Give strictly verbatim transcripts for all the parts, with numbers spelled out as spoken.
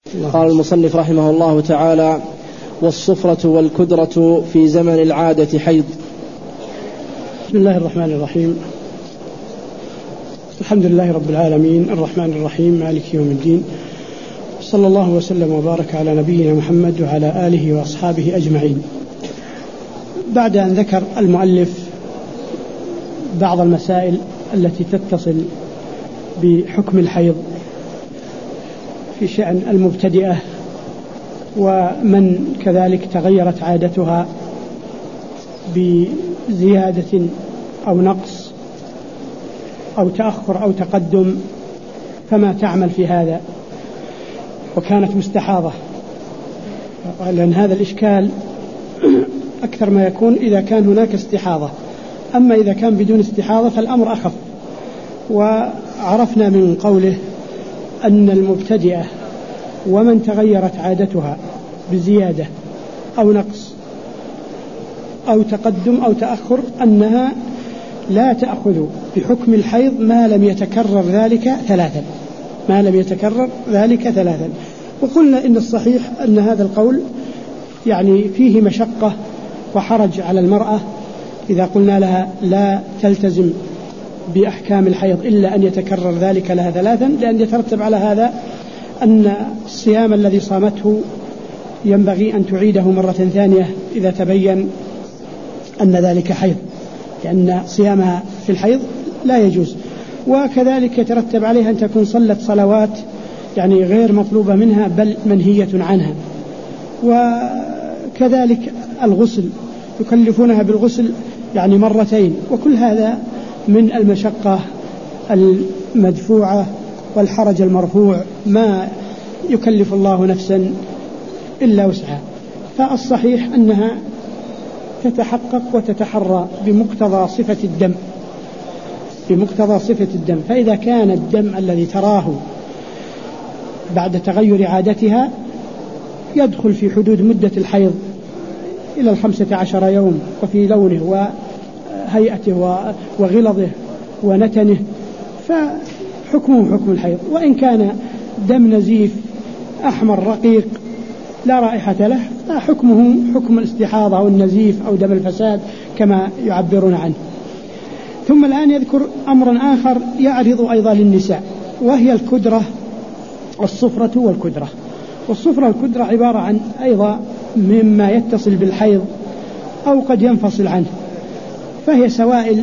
قال المصنف رحمه الله تعالى: والصفرة والكدرة في زمن العادة حيض. بسم الله الرحمن الرحيم. الحمد لله رب العالمين الرحمن الرحيم مالك يوم الدين، صلى الله وسلم وبارك على نبينا محمد وعلى آله وأصحابه أجمعين. بعد أن ذكر المؤلف بعض المسائل التي تتصل بحكم الحيض في شأن المبتدئة ومن كذلك تغيرت عادتها بزيادة أو نقص أو تأخر أو تقدم، فما تعمل في هذا وكانت مستحاضة، لأن هذا الإشكال أكثر ما يكون إذا كان هناك استحاضة، أما إذا كان بدون استحاضة فالأمر أخف. وعرفنا من قوله أن المبتدئة ومن تغيرت عادتها بزيادة أو نقص أو تقدم أو تأخر أنها لا تأخذ بحكم الحيض ما لم يتكرر ذلك ثلاثا ما لم يتكرر ذلك ثلاثا وقلنا إن الصحيح أن هذا القول يعني فيه مشقة وحرج على المرأة إذا قلنا لها لا تلتزم بأحكام الحيض إلا أن يتكرر ذلك لها ثلاثا، لأن يترتب على هذا أن الصيام الذي صامته ينبغي أن تعيده مرة ثانية إذا تبين أن ذلك حيض، لأن صيامها في الحيض لا يجوز. وكذلك يترتب عليها أن تكون صلت صلوات يعني غير مطلوبة منها بل منهية عنها. وكذلك الغسل يكلفونها بالغسل يعني مرتين، وكل هذا من المشقة المدفوعة والحرج المرفوع، ما يكلف الله نفسا إلا وسعها. فالصحيح أنها تتحقق وتتحرى بمقتضى صفة الدم بمقتضى صفة الدم فإذا كان الدم الذي تراه بعد تغير عادتها يدخل في حدود مدة الحيض إلى الخمسة عشر يوم، وفي لونه وهيئته وغلظه ونتنه فحكمه حكم الحيض. وإن كان دم نزيف أحمر رقيق لا رائحة له فحكمه حكم الاستحاضة أو النزيف أو دم الفساد كما يعبرون عنه. ثم الآن يذكر أمرا آخر يعرض أيضا للنساء، وهي الكدرة، الصفرة والكدرة. والصفرة والكدرة عبارة عن أيضا مما يتصل بالحيض أو قد ينفصل عنه، فهي سوائل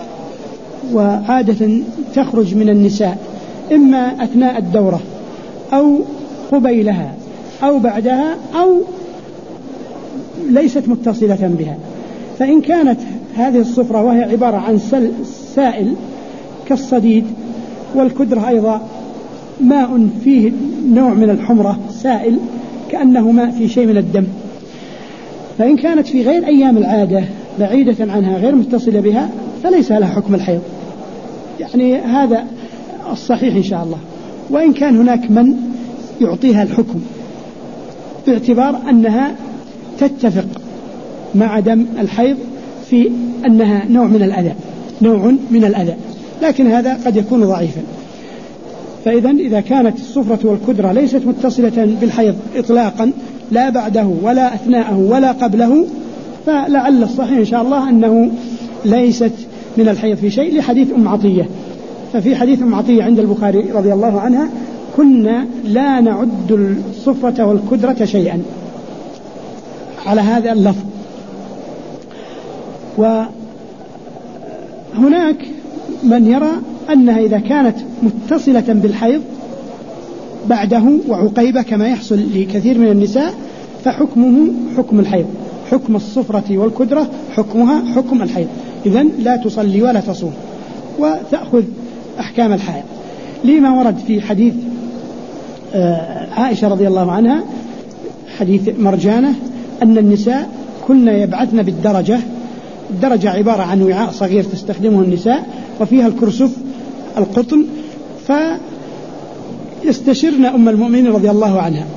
وعادة تخرج من النساء إما أثناء الدورة أو قبيلها أو بعدها أو ليست متصلة بها. فإن كانت هذه الصفرة وهي عبارة عن سائل كالصديد، والكدرة أيضا ماء فيه نوع من الحمرة سائل كأنه ماء في شيء من الدم، فإن كانت في غير أيام العادة بعيدة عنها غير متصلة بها فليس لها حكم الحيض، يعني هذا الصحيح إن شاء الله. وإن كان هناك من يعطيها الحكم باعتبار أنها تتفق مع دم الحيض في أنها نوع من الأذى نوع من الأذى لكن هذا قد يكون ضعيفا. فإذا إذا كانت الصفرة والكدرة ليست متصلة بالحيض إطلاقا لا بعده ولا أثناءه ولا قبله، فلعل الصحيح إن شاء الله أنه ليست من الحيض في شيء، لحديث أم عطية. ففي حديث أم عطية عند البخاري رضي الله عنها: كنا لا نعد الصفرة والكدرة شيئا، على هذا اللفظ. وهناك من يرى أنها إذا كانت متصلة بالحيض بعده وعقيبة كما يحصل لكثير من النساء فحكمه حكم الحيض، حكم الصفرة والكدرة حكمها حكم الحيض، إذن لا تصلي ولا تصوم وتأخذ أحكام الحيض، لما ورد في حديث عائشة رضي الله عنها حديث مرجانة أن النساء كنا يبعثن بالدرجة. الدرجة عبارة عن وعاء صغير تستخدمه النساء وفيها الكرسف القطن، فيستشرن أم المؤمنين رضي الله عنها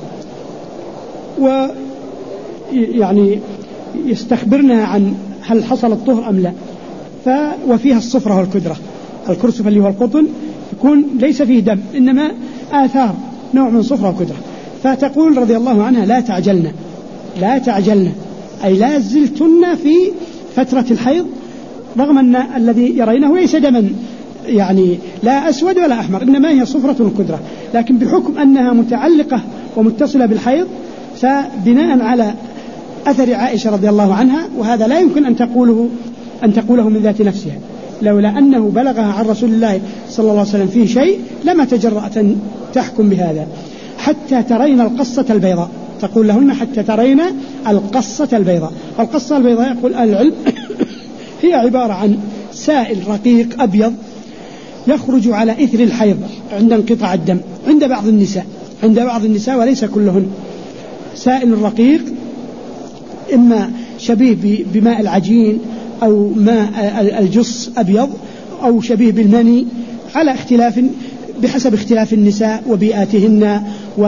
ويعني يستخبرنها عن هل حصل الطهر أم لا. ف وفيها الصفرة والكدرة، الكرسف اللي هو القطن يكون ليس فيه دم إنما آثار نوع من صفرة وكدرة، فتقول رضي الله عنها لا تعجلنا لا تعجلنا أي لا زلتن في فترة الحيض، رغم أن الذي يرينه ليس دما يعني لا أسود ولا أحمر، إنما هي صفرة كدرة، لكن بحكم أنها متعلقة ومتصلة بالحيض فبناء على أثر عائشة رضي الله عنها، وهذا لا يمكن أن تقوله أن تقوله من ذات نفسها، لولا أنه بلغها عن رسول الله صلى الله عليه وسلم فيه شيء لما تجرأت أن تحكم بهذا. حتى ترين القصة البيضاء، تقول لهن حتى ترين القصة البيضاء. القصة البيضاء يقول أهل العلم هي عبارة عن سائل رقيق أبيض يخرج على إثر الحيض عند انقطاع الدم عند بعض النساء عند بعض النساء وليس كلهن، سائل رقيق إما شبيه بماء العجين أو ماء الجص أبيض أو شبيه بالمني، على اختلاف بحسب اختلاف النساء وبيئاتهن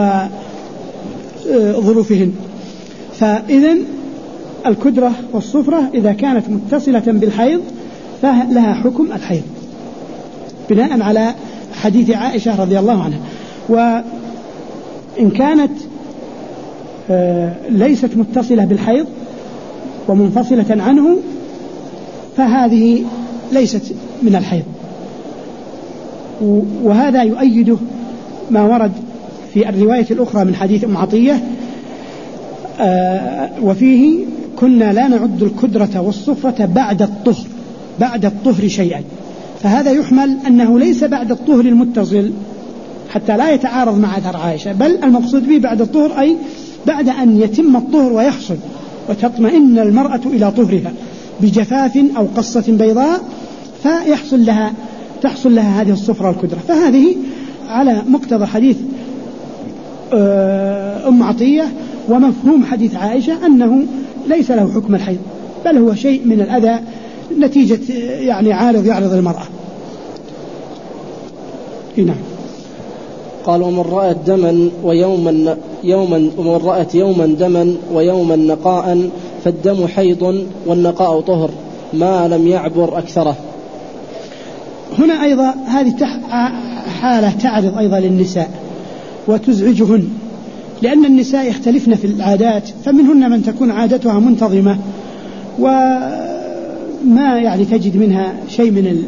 وظروفهن. فإذن الكدرة والصفرة إذا كانت متصلة بالحيض فلها حكم الحيض بناء على حديث عائشة رضي الله عنها. وإن كانت ليست متصلة بالحيض ومنفصلة عنه فهذه ليست من الحيض. وهذا يؤيده ما ورد في الرواية الأخرى من حديث أم عطية وفيه كنا لا نعد الكدرة والصفرة بعد الطهر بعد الطهر شيئا، فهذا يحمل أنه ليس بعد الطهر المتصل حتى لا يتعارض مع أثر عائشة، بل المقصود به بعد الطهر أي بعد أن يتم الطهر ويحصل وتطمئن المرأة إلى طهرها بجفاف أو قصة بيضاء فيحصل لها تحصل لها هذه الصفرة الكدرة. فهذه على مقتضى حديث أم عطية ومفهوم حديث عائشة أنه ليس له حكم الحيض، بل هو شيء من الأذى نتيجة يعني عارض يعرض المرأة. نعم. قال ومن رأت دما ويوما يوما ومن رأت يوما دما ويوما نقاء فالدم حيض والنقاء طهر ما لم يعبر أكثره. هنا أيضا هذه حالة تعرض أيضا للنساء وتزعجهن، لأن النساء يختلفن في العادات، فمنهن من تكون عادتها منتظمة وما يعني تجد منها شيء من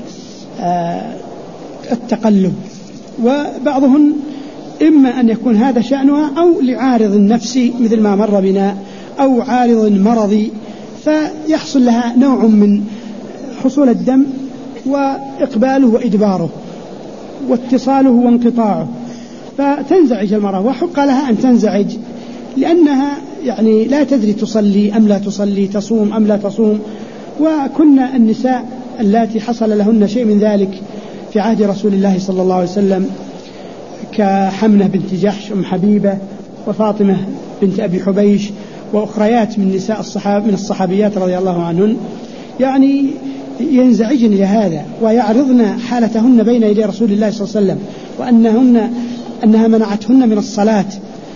التقلب، وبعضهن إما أن يكون هذا شأنها أو لعارض نفسي مثل ما مر بنا أو عارض مرضي، فيحصل لها نوع من حصول الدم وإقباله وإدباره واتصاله وانقطاعه، فتنزعج المرأة وحق لها أن تنزعج لأنها يعني لا تدري تصلي أم لا تصلي، تصوم أم لا تصوم. وكنا النساء اللاتي حصل لهن شيء من ذلك في عهد رسول الله صلى الله عليه وسلم كحمنة بنت جحش أم حبيبة وفاطمة بنت أبي حبيش وأخريات من نساء الصحاب من الصحابيات رضي الله عنهن، يعني ينزعجن لهذا ويعرضن حالتهن بين يدي رسول الله صلى الله عليه وسلم وأنهن أنها منعتهن من الصلاة.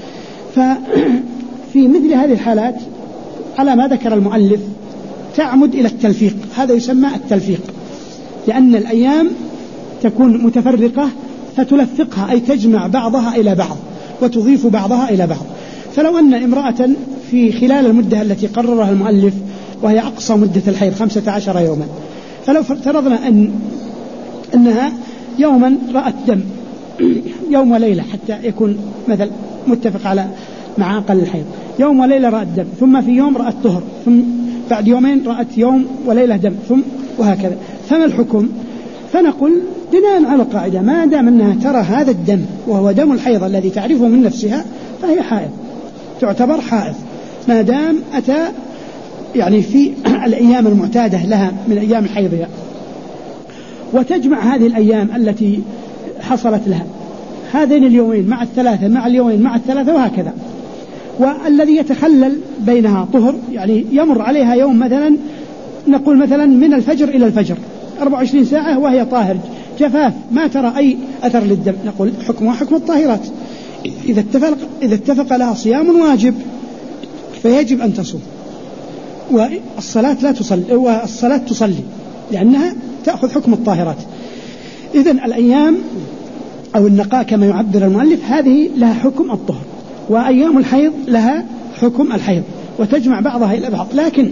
ففي مثل هذه الحالات على ما ذكر المؤلف تعمد إلى التلفيق، هذا يسمى التلفيق، لأن الأيام تكون متفرقة فتلفقها أي تجمع بعضها إلى بعض وتضيف بعضها إلى بعض. فلو أن امرأة في خلال المدة التي قررها المؤلف وهي أقصى مدة الحيض خمسة عشر يوما، فلو فرضنا أن أنها يوما رأت دم يوم وليلة حتى يكون مثل متفق على مع أقل الحيض، يوم وليلة رأت دم، ثم في يوم رأت طهر، ثم بعد يومين رأت يوم وليلة دم، ثم وهكذا، فما الحكم؟ فنقول بناء على القاعدة ما دام أنها ترى هذا الدم وهو دم الحيض الذي تعرفه من نفسها فهي حائض، تعتبر حائض ما دام أتى يعني في الأيام المعتادة لها من أيام حيضها، وتجمع هذه الأيام التي حصلت لها هذين اليومين مع الثلاثة مع اليومين مع الثلاثة وهكذا. والذي يتخلل بينها طهر يعني يمر عليها يوم مثلا نقول مثلا من الفجر إلى الفجر أربعة وعشرين ساعة وهي طاهر جفاف ما ترى أي أثر للدم، نقول حكمها حكم الطاهرات، إذا اتفق, إذا اتفق لها صيام واجب فيجب أن تصوم، والصلاة لا تصلي والصلاة تصلي لأنها تأخذ حكم الطاهرات. إذن الأيام أو النقاء كما يعبر المؤلف هذه لها حكم الطهر، وأيام الحيض لها حكم الحيض وتجمع بعضها إلى بعض، لكن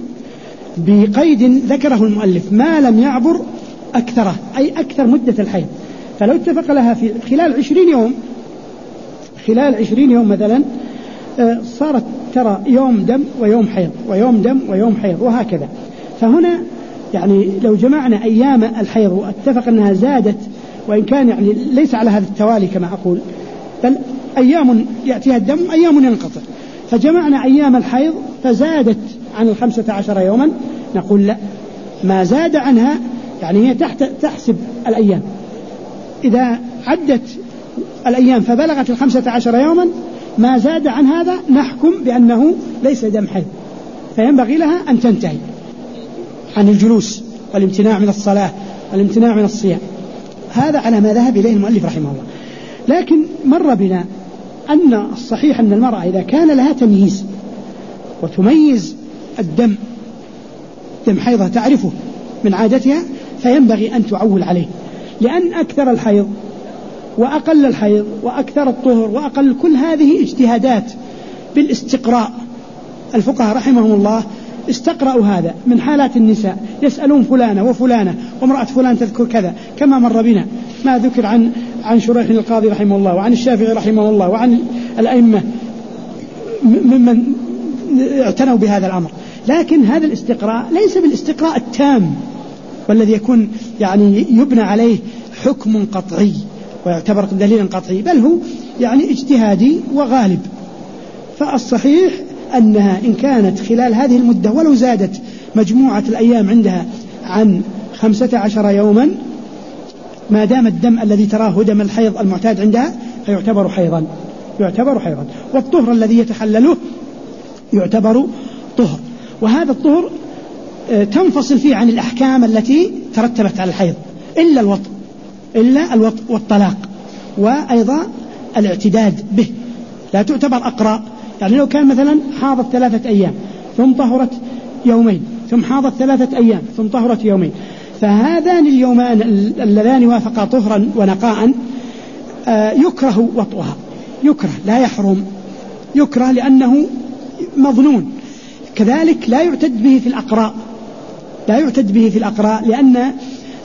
بقيد ذكره المؤلف: ما لم يعبر أكثره، أي أكثر مدة الحيض. فلو اتفق لها في خلال عشرين يوم خلال عشرين يوم مثلا صارت ترى يوم دم ويوم حيض ويوم دم ويوم حيض وهكذا. فهنا يعني لو جمعنا أيام الحيض واتفق أنها زادت، وإن كان يعني ليس على هذا التوالي كما أقول، بل أيام يأتيها الدم أيام ينقطع، فجمعنا أيام الحيض فزادت عن الخمسة عشر يوما، نقول لا، ما زاد عنها يعني هي تحت تحسب الأيام، إذا عدت الأيام فبلغت الخمسة عشر يوما ما زاد عن هذا نحكم بأنه ليس دم حيض، فينبغي لها أن تنتهي عن الجلوس والامتناع من الصلاة والامتناع من الصيام. هذا على ما ذهب إليه المؤلف رحمه الله. لكن مر بنا أن الصحيح أن المرأة إذا كان لها تمييز وتميز الدم دم حيضها تعرفه من عادتها فينبغي أن تعول عليه، لأن أكثر الحيض وأقل الحيض وأكثر الطهر وأقل كل هذه اجتهادات بالاستقراء. الفقهاء رحمهم الله استقرأوا هذا من حالات النساء، يسألون فلانة وفلانة وامرأة فلان تذكر كذا، كما مر بنا ما ذكر عن عن شريح القاضي رحمه الله وعن الشافعي رحمه الله وعن الأئمة ممن اعتنوا بهذا الأمر. لكن هذا الاستقراء ليس بالاستقراء التام والذي يكون يعني يبنى عليه حكم قطعي ويعتبر دليلا قطعي، بل هو يعني اجتهادي وغالب. فالصحيح أنها إن كانت خلال هذه المدة ولو زادت مجموعة الأيام عندها عن خمسة عشر يوما، ما دام الدم الذي تراه دم الحيض المعتاد عندها فيعتبر حيضا يعتبر حيضا والطهر الذي يتحلله يعتبر طهر. وهذا الطهر تنفصل فيه عن الأحكام التي ترتبت على الحيض إلا الوطء إلا الوطء والطلاق، وأيضا الاعتداد به لا تعتبر أقراء. يعني لو كان مثلا حاضت ثلاثة أيام ثم طهرت يومين ثم حاضت ثلاثة أيام ثم طهرت يومين، فهذان اليومان اللذان وافقا طهرا ونقاء يكره وطئها، يكره لا يحرم، يكره لأنه مظنون. كذلك لا يعتد به في الأقراء لا يعتد به في الأقراء لأن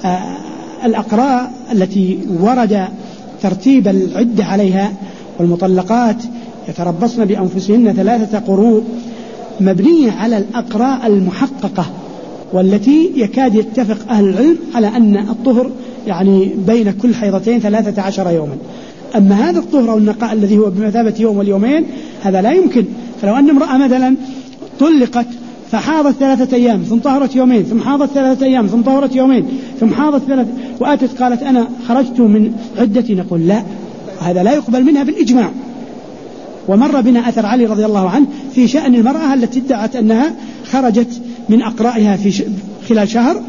الأقراء التي ورد ترتيب العدة عليها والمطلقات يتربصن بأنفسهن ثلاثة قروء مبنية على الأقراء المحققة، والتي يكاد يتفق أهل العلم على أن الطهر يعني بين كل حيضتين ثلاثة عشر يوما. أما هذا الطهر أو النقاء الذي هو بمثابة يوم واليومين هذا لا يمكن. فلو أن امرأة مثلا طلقت فحاضت ثلاثة أيام ثم طهرت يومين ثم حاضت ثلاثة أيام ثم طهرت يومين ثم حاضت ثلاثة وأتت قالت أنا خرجت من عدتي، نقول لا، هذا لا يقبل منها بالإجماع. ومر بنا أثر علي رضي الله عنه في شأن المرأة التي ادعت أنها خرجت من أقرائها في خلال شهر،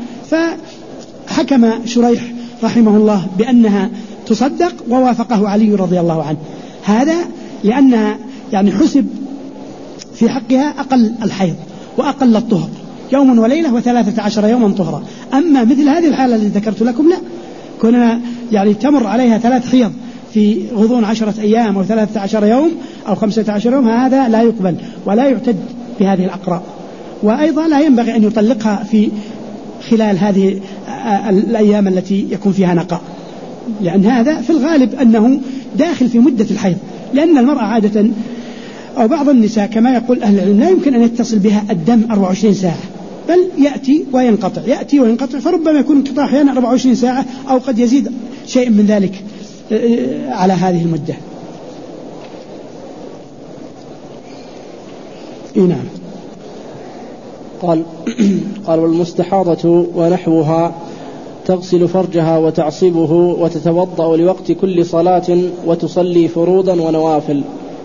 فحكم شريح رحمه الله بأنها تصدق ووافقه علي رضي الله عنه. هذا لأنها يعني حسب في حقها أقل الحيض وأقل الطهر يوم وليلة وثلاثة عشر يوما طهرا. أما مثل هذه الحالة التي ذكرت لكم لا، كنا يعني تمر عليها ثلاث حيض في غضون عشرة أيام أو ثلاثة عشر يوم أو خمسة عشر يوم، هذا لا يقبل ولا يعتد بهذه الأقراء. وأيضا لا ينبغي أن يطلقها في خلال هذه الأيام التي يكون فيها نقاء، لأن هذا في الغالب أنه داخل في مدة الحيض، لأن المرأة عادة أو بعض النساء كما يقول أهل العلم لا يمكن أن يتصل بها الدم أربعة وعشرين ساعة، بل يأتي وينقطع يأتي وينقطع، فربما يكون انقطاع أحيانا أربعة وعشرين ساعة أو قد يزيد شيء من ذلك على هذه المدة. إيه نعم. قال قال والمستحاضة ونحوها تغسل فرجها وتعصبه وتتوضأ لوقت كل صلاة وتصلي فروضا ونوافل.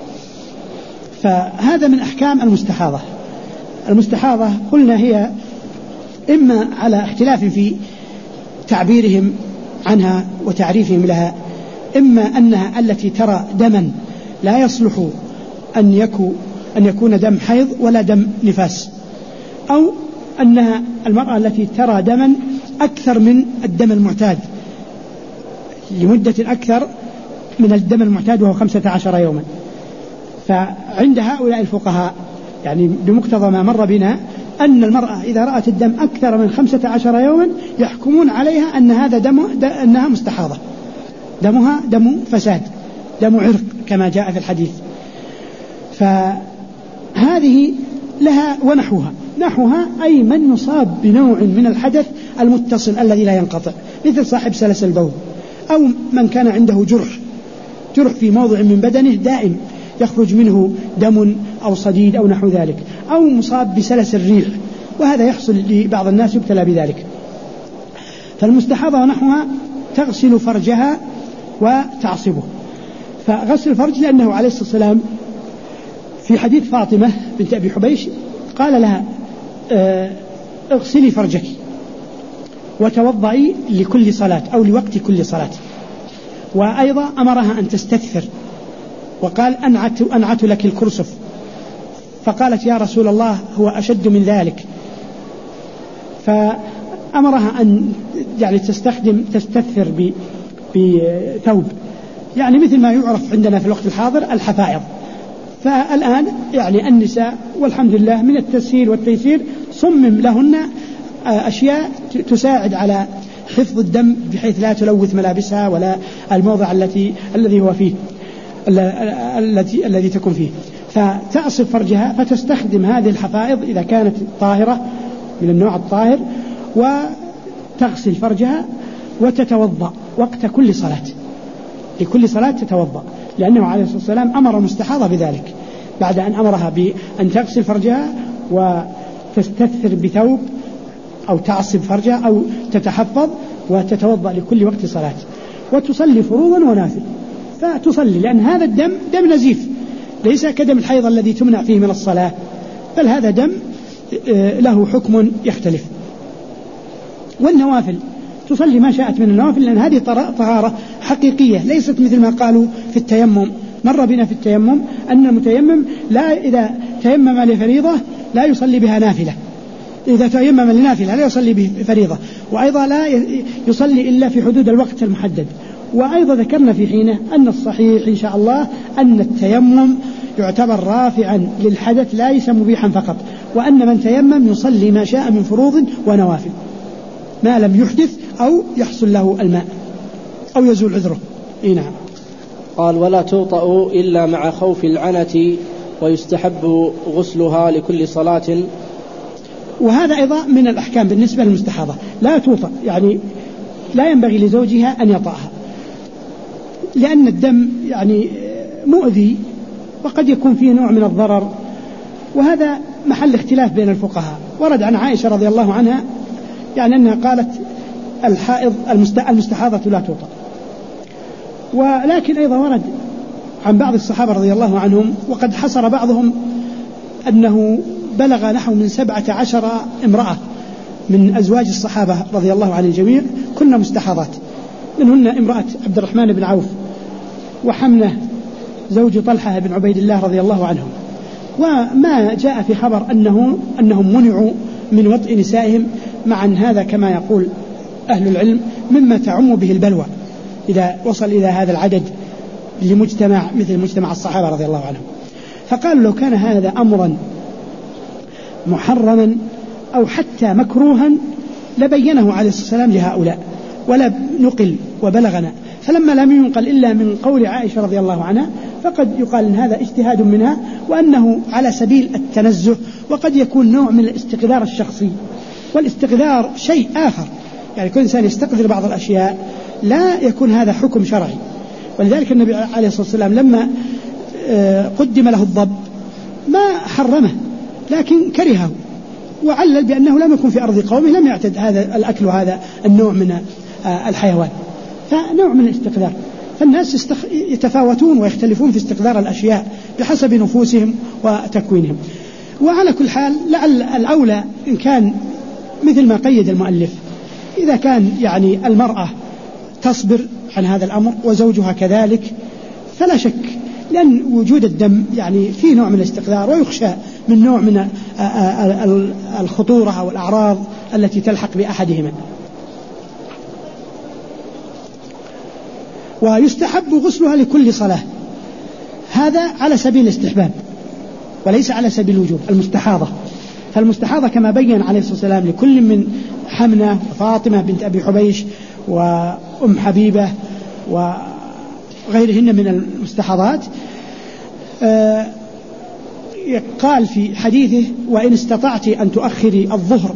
فهذا من أحكام المستحاضة. المستحاضة قلنا هي إما على اختلاف في تعبيرهم عنها وتعريفهم لها، إما أنها التي ترى دما لا يصلح أن يكون أن يكون دم حيض ولا دم نفاس، أو أنها المرأة التي ترى دما أكثر من الدم المعتاد لمدة أكثر من الدم المعتاد وهو خمسة عشر يوما. فعند هؤلاء الفقهاء يعني بمقتضى ما مر بنا أن المرأة إذا رأت الدم أكثر من خمسة عشر يوما يحكمون عليها أن هذا دم أنها مستحاضة، دمها دم فساد، دم عرق كما جاء في الحديث. فهذه لها ونحوها، نحوها أي من يصاب بنوع من الحدث المتصل الذي لا ينقطع، مثل صاحب سلس البول، أو من كان عنده جرح جرح في موضع من بدنه دائم يخرج منه دم أو صديد أو نحو ذلك، أو مصاب بسلس الريح، وهذا يحصل لبعض الناس يبتلى بذلك. فالمستحاضة ونحوها تغسل فرجها وتعصبه. فغسل الفرج لأنه عليه الصلاة والسلام في حديث فاطمة بنت أبي حبيش قال لها اغسلي فرجك وتوضئي لكل صلاة أو لوقت كل صلاة. وأيضا أمرها أن تستكثر، وقال أنعت, أنعت لك الكرسف، فقالت يا رسول الله هو أشد من ذلك، فأمرها أن يعني تستخدم تستكثر بثوب، يعني مثل ما يعرف عندنا في الوقت الحاضر الحفائض. فالآن يعني النساء والحمد لله من التسهيل والتيسير صمم لهن أشياء تساعد على حفظ الدم بحيث لا تلوث ملابسها ولا الموضع التي الذي هو فيه الذي الذي تكون فيه. فتعصب فرجها، فتستخدم هذه الحفائض إذا كانت طاهرة من النوع الطاهر، وتغسل فرجها وتتوضأ وقت كل صلاة، لكل صلاة تتوضأ، لأنه عليه الصلاة والسلام أمر المستحاضة بذلك بعد أن أمرها بأن تغسل فرجها وتستثر بثوب أو تعصب فرجها أو تتحفظ وتتوضأ لكل وقت صلاة، وتصلي فروضا ونافل. فتصلي لأن هذا الدم دم نزيف، ليس كدم الحيض الذي تمنع فيه من الصلاة، بل هذا دم له حكم يختلف. والنوافل تصلي ما شاءت من النوافل، لأن هذه طهارة حقيقية ليست مثل ما قالوا في التيمم. مر بنا في التيمم أن المتيمم لا إذا تيمم لفريضة لا يصلي بها نافلة، إذا تيمم لنافلة لا يصلي بفريضة، وأيضا لا يصلي إلا في حدود الوقت المحدد. وأيضا ذكرنا في حينه أن الصحيح إن شاء الله أن التيمم يعتبر رافعا للحدث ليس مبيحا فقط، وأن من تيمم يصلي ما شاء من فروض ونوافل ما لم يحدث أو يحصل له الماء أو يزول عذره. إيه نعم. قال ولا توطأ إلا مع خوف العنة ويستحب غسلها لكل صلاة. وهذا أيضا من الأحكام بالنسبة للمستحاضة، لا توطأ يعني لا ينبغي لزوجها أن يطأها، لأن الدم يعني مؤذي وقد يكون فيه نوع من الضرر، وهذا محل اختلاف بين الفقهاء. ورد عن عائشة رضي الله عنها يعني أنها قالت الحائض المستحاضة لا توطأ. ولكن أيضا ورد عن بعض الصحابة رضي الله عنهم، وقد حصر بعضهم أنه بلغ نحو من سبعة عشر امرأة من أزواج الصحابة رضي الله عن الجميع كنا مستحاضات، منهن امرأة عبد الرحمن بن عوف وحمنة زوج طلحة بن عبيد الله رضي الله عنهم. وما جاء في خبر أنه أنهم منعوا من وطئ نسائهم، مع أن هذا كما يقول أهل العلم مما تعم به البلوى إذا وصل إلى هذا العدد لمجتمع مثل مجتمع الصحابة رضي الله عنهم. فقالوا لو كان هذا أمرا محرما أو حتى مكروها لبينه عليه الصلاة والسلام لهؤلاء ولا نقل وبلغنا. فلما لم ينقل إلا من قول عائشة رضي الله عنها فقد يقال إن هذا اجتهاد منها، وأنه على سبيل التنزه، وقد يكون نوع من الاستقذار الشخصي. والاستقذار شيء آخر، يعني كل إنسان يستقذر بعض الأشياء لا يكون هذا حكم شرعي. ولذلك النبي عليه الصلاة والسلام لما قدم له الضب ما حرمه لكن كرهه، وعلل بأنه لم يكن في أرض قومه لم يعتد هذا الأكل وهذا النوع من الحيوان، فنوع من الاستقذار. فالناس يستخ... يتفاوتون ويختلفون في استقذار الأشياء بحسب نفوسهم وتكوينهم. وعلى كل حال لعل الأولى إن كان مثل ما قيد المؤلف، إذا كان يعني المرأة تصبر عن هذا الأمر وزوجها كذلك فلا شك، لأن وجود الدم يعني فيه نوع من الاستقذار، ويخشى من نوع من الخطورة أو الأعراض التي تلحق بأحدهما. ويستحب غسلها لكل صلاة، هذا على سبيل الاستحباب وليس على سبيل الوجوب. المستحاضة، فالمستحاضة كما بين عليه الصلاة والسلام لكل من حمنة وفاطمة بنت أبي حبيش وأم حبيبة وغيرهن من المستحاضات، آه قال في حديثه: وإن استطعت أن تؤخري الظهر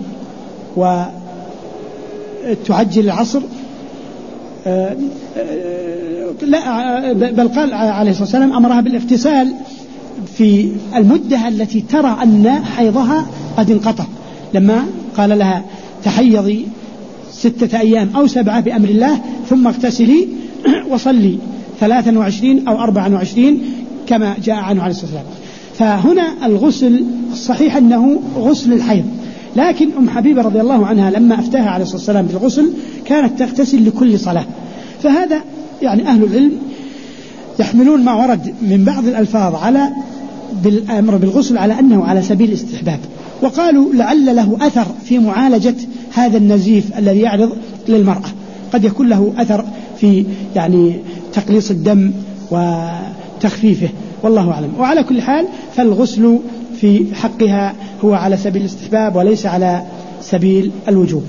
وتعجل العصر، آه آه لا بل قال عليه الصلاة والسلام أمرها بالاغتسال في المدة التي ترى أن حيضها قد انقطع، لما قال لها: تحيضي ستة أيام أو سبعة بأمر الله ثم اغتسلي وصلي ثلاثا وعشرين أو أربعا وعشرين كما جاء عنه عليه الصلاة والسلام. فهنا الغسل الصحيح أنه غسل الحيض، لكن أم حبيبة رضي الله عنها لما أفتاها عليه الصلاة والسلام بالغسل كانت تغتسل لكل صلاة. فهذا يعني أهل العلم يحملون ما ورد من بعض الألفاظ على بالأمر بالغسل على أنه على سبيل الاستحباب، وقالوا لعل له أثر في معالجة هذا النزيف الذي يعرض للمرأة، قد يكون له أثر في يعني تقليص الدم وتخفيفه، والله أعلم. وعلى كل حال فالغسل في حقها هو على سبيل الاستحباب وليس على سبيل الوجوب.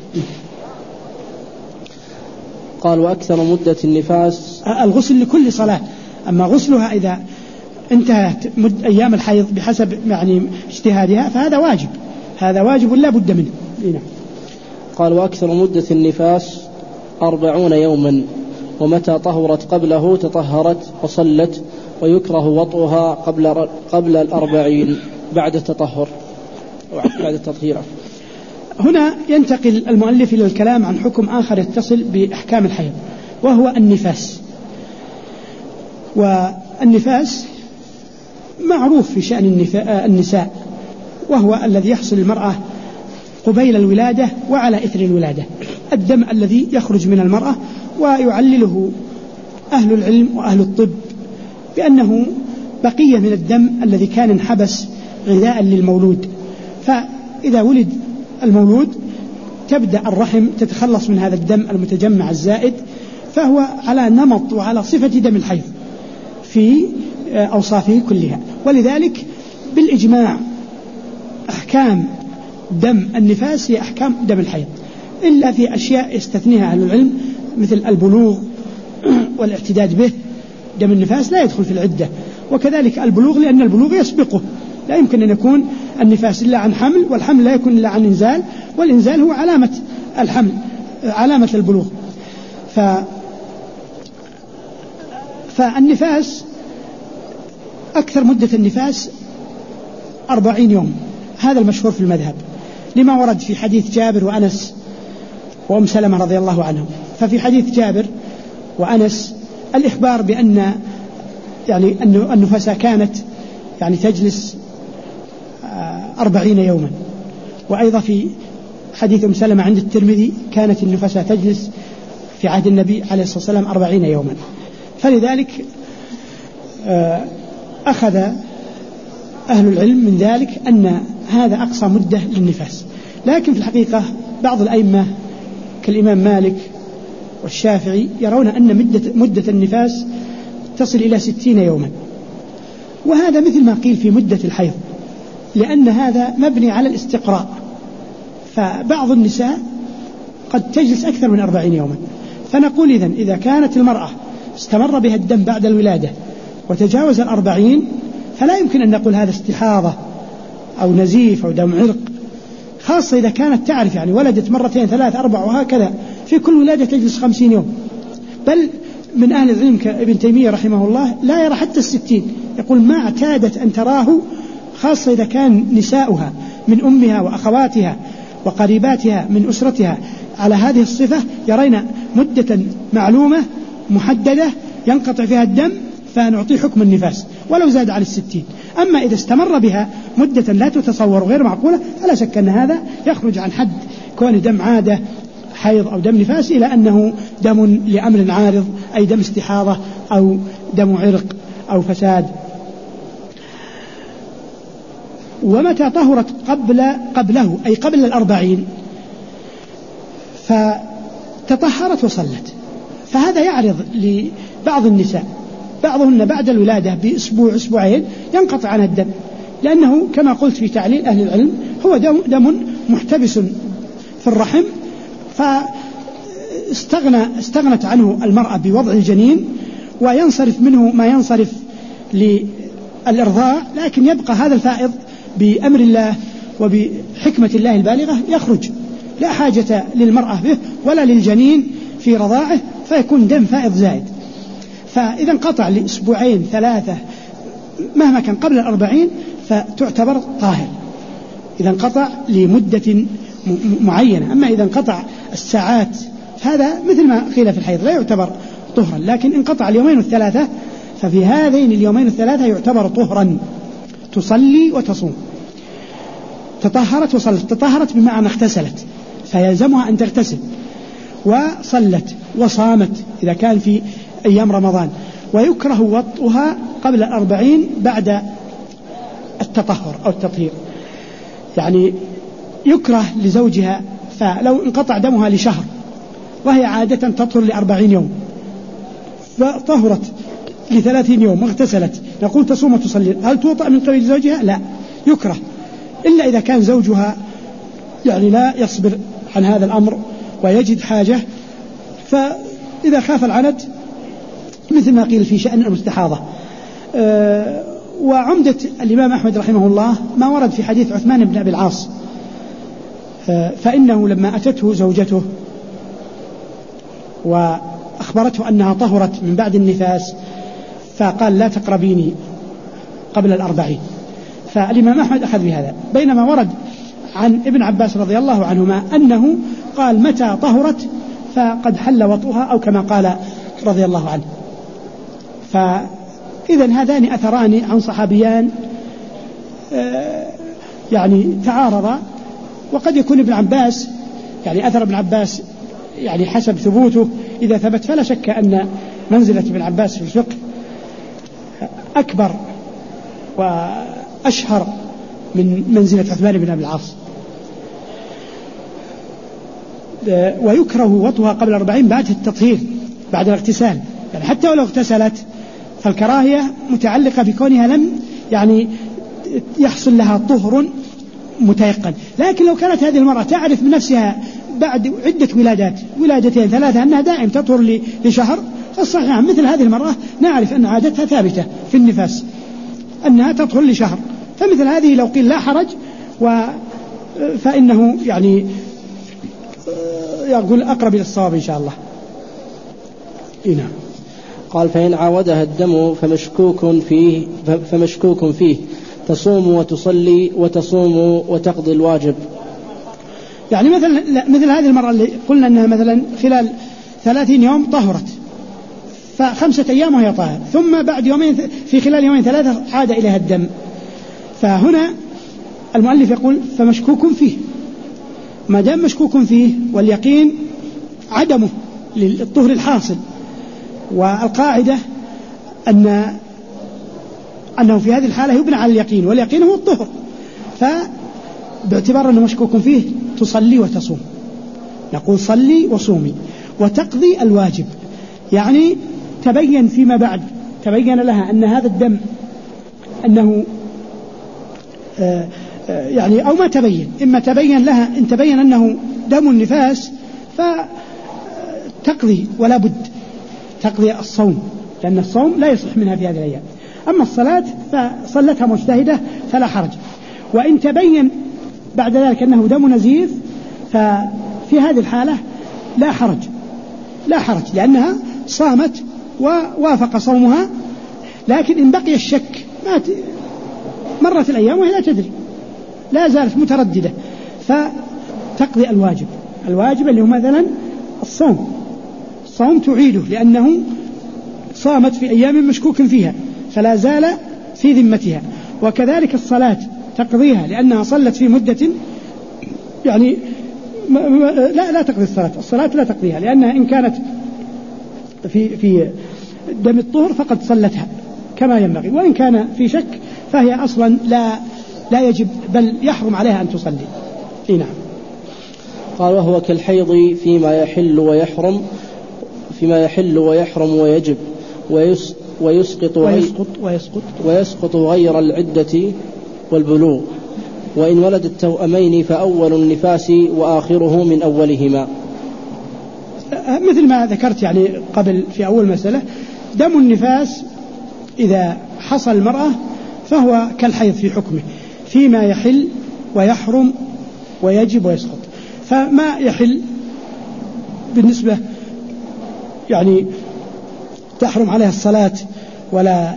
قال: وأكثر مدة النفاس الغسل لكل صلاة، أما غسلها إذا انتهت مد أيام الحيض بحسب يعني اجتهادها فهذا واجب، هذا واجب لا بد منه. إيه. قال: وأكثر مدة النفاس أربعون يوما، ومتى طهرت قبله تطهرت وصلت، ويكره وطئها قبل قبل الأربعين بعد التطهر بعد التطهير. هنا ينتقل المؤلف إلى الكلام عن حكم آخر يتصل بأحكام الحيض، وهو النفاس. والنفاس معروف في شأن النساء، وهو الذي يحصل المرأة قبيل الولادة وعلى إثر الولادة، الدم الذي يخرج من المرأة، ويعلله أهل العلم وأهل الطب بأنه بقية من الدم الذي كان انحبس غذاء للمولود. فإذا ولد المولود تبدأ الرحم تتخلص من هذا الدم المتجمع الزائد، فهو على نمط وعلى صفة دم الحيض في أوصافه كلها. ولذلك بالإجماع أحكام دم النفاس هي أحكام دم الحيض، إلا في أشياء يستثنيها أهل العلم مثل البلوغ والاعتداد به. دم النفاس لا يدخل في العدة، وكذلك البلوغ لأن البلوغ يسبقه، لا يمكن أن يكون النفاس إلا عن حمل، والحمل لا يكون إلا عن إنزال، والإنزال هو علامة الحمل، علامة البلوغ. ف... فالنفاس أكثر مدة النفاس أربعين يوم، هذا المشهور في المذهب لما ورد في حديث جابر وأنس وأم سلمة رضي الله عنهم. ففي حديث جابر وأنس الإخبار بأن يعني أن النفساء كانت يعني تجلس أربعين يوما، وأيضا في حديث أم سلمة عند الترمذي كانت النفساء تجلس في عهد النبي عليه الصلاة والسلام أربعين يوما. فلذلك أخذ أهل العلم من ذلك أن هذا أقصى مدة للنفاس. لكن في الحقيقة بعض الأئمة كالإمام مالك والشافعي يرون أن مدة, مدة النفاس تصل إلى ستين يوما، وهذا مثل ما قيل في مدة الحيض، لأن هذا مبني على الاستقراء. فبعض النساء قد تجلس أكثر من أربعين يوما. فنقول إذن إذا كانت المرأة استمر بها الدم بعد الولادة وتجاوز الأربعين فلا يمكن أن نقول هذا استحاضة أو نزيف أو دم عرق، خاصة إذا كانت تعرف يعني ولدت مرتين ثلاث أربع وهكذا، في كل ولادة تجلس خمسين يوم. بل من أهل العلم كابن تيمية رحمه الله لا يرى حتى الستين، يقول ما اعتادت أن تراه، خاصة إذا كان نساؤها من أمها وأخواتها وقريباتها من أسرتها على هذه الصفة، يرين مدة معلومة محددة ينقطع فيها الدم فنعطي حكم النفاس ولو زاد على الستين. أما إذا استمر بها مدة لا تتصور غير معقولة فلا شك أن هذا يخرج عن حد كون دم عادة حيض أو دم نفاس إلى أنه دم لأمر عارض، أي دم استحاضة أو دم عرق أو فساد. ومتى طهرت قبل قبله أي قبل الأربعين فتطهرت وصلت، فهذا يعرض لبعض النساء بعضهن بعد الولادة بأسبوع أسبوعين ينقطع عنها الدم، لأنه كما قلت في تعليل أهل العلم هو دم, دم محتبس في الرحم، فاستغنى استغنت عنه المرأة بوضع الجنين وينصرف منه ما ينصرف للإرضاع، لكن يبقى هذا الفائض بأمر الله وبحكمة الله البالغة يخرج، لا حاجة للمرأة به ولا للجنين في رضاعه، فيكون دم فائض زائد. فإذا انقطع لأسبوعين ثلاثة مهما كان قبل الأربعين فتعتبر طاهر إذا انقطع لمدة معينة. أما إذا انقطع الساعات هذا مثل ما قيل في الحيض لا يعتبر طهرا، لكن انقطع اليومين والثلاثة ففي هذين اليومين الثلاثة يعتبر طهرا، تصلي وتصوم. تطهرت وصلت، تطهرت بمعنى اغتسلت فيلزمها أن تغتسل، وصلت وصامت إذا كان في أيام رمضان، ويكره وطئها قبل الأربعين بعد التطهر أو التطهير، يعني يكره لزوجها. فلو انقطع دمها لشهر وهي عادة تطهر لأربعين يوم فطهرت لثلاثين يوم واغتسلت، نقول تصوم وتصلي، هل توطأ من قبل زوجها؟ لا، يكره إلا إذا كان زوجها يعني لا يصبر عن هذا الأمر ويجد حاجة، فإذا خاف العنت مثل ما قيل في شأن المستحاضة. أه وعمدة الإمام أحمد رحمه الله ما ورد في حديث عثمان بن أبي العاص، أه فإنه لما أتته زوجته وأخبرته أنها طهرت من بعد النفاس فقال لا تقربيني قبل الأربعين، فالإمام أحمد أخذ بهذا، بينما ورد عن ابن عباس رضي الله عنهما أنه قال متى طهرت فقد حل وطئها، أو كما قال رضي الله عنه. فإذا هذان أثران عن صحابيان يعني تعارضا، وقد يكون ابن عباس يعني أثر ابن عباس يعني حسب ثبوته إذا ثبت فلا شك أن منزلة ابن عباس في الفقه أكبر وأشهر من منزلة عثمان بن أبي العاص. ويكره وطئها قبل أربعين بعد التطهير بعد الاغتسال، يعني حتى ولو اغتسلت فالكراهية متعلقة بكونها لم يعني يحصل لها طهر متيقن. لكن لو كانت هذه المرأة تعرف من نفسها بعد عدة ولادات ولادتين ثلاثة أنها دائم تطهر لشهر فالصحيح مثل هذه المرأة نعرف أن عادتها ثابتة في النفاس أنها تطهر لشهر، فمثل هذه لو قيل لا حرج و فإنه يعني يقول أقرب إلى الصواب إن شاء الله. نعم. قال فإن عاودها الدم فمشكوك فيه فمشكوك فيه تصوم وتصلي وتصوم وتقضي الواجب. يعني مثل مثل هذه المرأة اللي قلنا أنها مثلا خلال ثلاثين يوم طهرت فخمسة أيام وهي طاهر، ثم بعد يومين في خلال يومين ثلاثة عاد إليها الدم، فهنا المؤلف يقول فمشكوك فيه، ما دام مشكوك فيه واليقين عدمه للطهر الحاصل، والقاعدة أن أنه في هذه الحالة يبنى على اليقين، واليقين هو الطهر، فباعتبار أنه مشكوك فيه تصلي وتصوم، نقول صلي وصومي وتقضي الواجب، يعني تبين فيما بعد تبين لها أن هذا الدم أنه آه آه يعني أو ما تبين، إما تبين لها إن تبين أنه دم النفاس فتقضي ولا بد تقضي الصوم، لأن الصوم لا يصح منها في هذه الأيام. أما الصلاة فصلتها مجتهدة فلا حرج، وإن تبين بعد ذلك أنه دم نزيف ففي هذه الحالة لا حرج لا حرج لأنها صامت ووافق صومها، لكن إن بقي الشك مرت الأيام وهي لا تدري لا زالت مترددة فتقضي الواجب الواجب اللي هو مثلا الصوم الصوم تعيده لأنه صامت في أيام مشكوك فيها فلا زال في ذمتها، وكذلك الصلاة تقضيها لأنها صلت في مدة يعني لا لا تقضي الصلاة الصلاة لا تقضيها لأنها إن كانت في في دم الطهر فقد صلتها كما ينبغي، وإن كان في شك فهي أصلا لا لا يجب بل يحرم عليها أن تصلي. إيه نعم. قال وهو كالحيض فيما يحل ويحرم فيما يحل ويحرم ويجب ويس ويسقط, ويسقط, ويسقط, ويسقط غير العدة والبلوغ. وإن ولد التوأمين فأول النفاس وآخره من أولهما. مثل ما ذكرت يعني قبل في أول مسألة، دم النفاس إذا حصل المرأة فهو كالحيض في حكمه، فيما يحل ويحرم ويجب ويسقط. فما يحل بالنسبة يعني تحرم عليها الصلاة ولا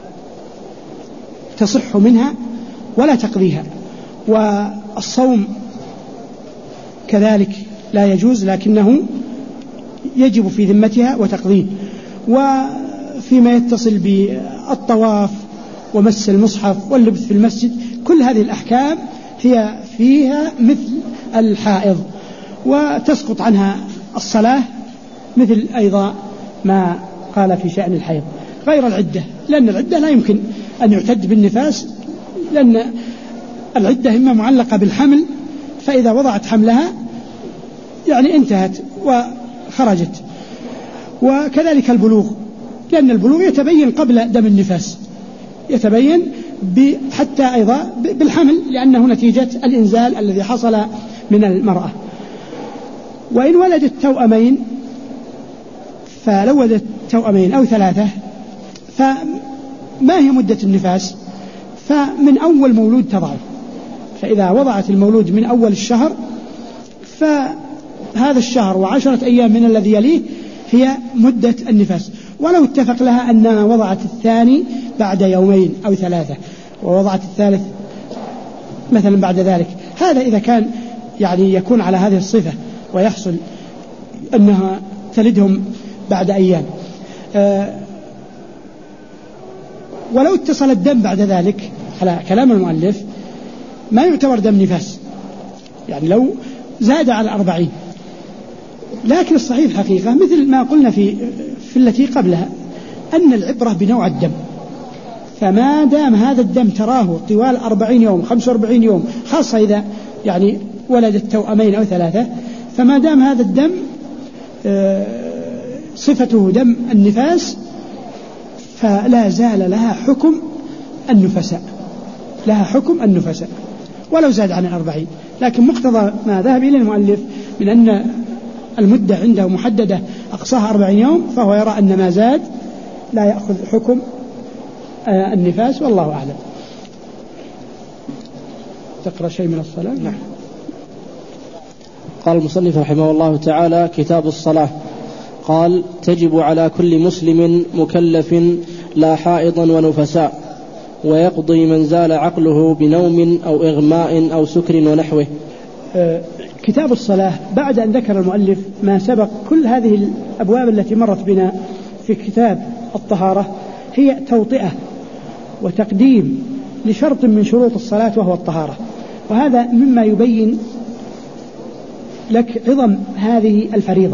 تصح منها ولا تقضيها، والصوم كذلك لا يجوز لكنه يجب في ذمتها وتقضيه. وفيما يتصل بالطواف ومس المصحف واللبث في المسجد، كل هذه الأحكام هي فيها مثل الحائض، وتسقط عنها الصلاة مثل أيضا ما قال في شأن الحيض، غير العدة، لأن العدة لا يمكن أن يعتد بالنفاس، لأن العدة إما معلقة بالحمل، فإذا وضعت حملها يعني انتهت وخرجت. وكذلك البلوغ، لأن البلوغ يتبين قبل دم النفاس، يتبين حتى أيضا بالحمل، لأنه نتيجة الإنزال الذي حصل من المرأة. وإن ولدت توأمين، فلو ولدت توأمين أو ثلاثة فما هي مدة النفاس؟ فمن أول مولود تضعه، فإذا وضعت المولود من أول الشهر فهذا الشهر وعشرة أيام من الذي يليه هي مدة النفاس. ولو اتفق لها أنها وضعت الثاني بعد يومين أو ثلاثة ووضعت الثالث مثلا بعد ذلك، هذا إذا كان يعني يكون على هذه الصفة ويحصل أنها تلدهم بعد أيام. أه ولو اتصل الدم بعد ذلك على كلام المؤلف ما يعتبر دم نفاس، يعني لو زاد على أربعين. لكن الصحيح حقيقة مثل ما قلنا في, في التي قبلها أن العبرة بنوع الدم، فما دام هذا الدم تراه طوال أربعين يوم خمسة وأربعين يوم، خاصة إذا يعني ولدت توأمين أو ثلاثة، فما دام هذا الدم صفته دم النفاس فلا زال لها حكم النفساء، لها حكم النفساء ولو زاد عن الأربعين. لكن مقتضى ما ذهب إليه المؤلف من أن المدة عنده محددة أقصاها أربعين يوم، فهو يرى أن ما زاد لا يأخذ حكم النفاس، والله أعلم. تقرأ شيء من الصلاة؟ نعم. قال المصنف رحمه الله تعالى: كتاب الصلاة. قال: تجب على كل مسلم مكلف لا حائضا ونفساء، ويقضي من زال عقله بنوم أو إغماء أو سكر ونحوه. آه كتاب الصلاة بعد أن ذكر المؤلف ما سبق، كل هذه الأبواب التي مرت بنا في كتاب الطهارة هي توطئة وتقديم لشرط من شروط الصلاة وهو الطهارة، وهذا مما يبين لك عظم هذه الفريضة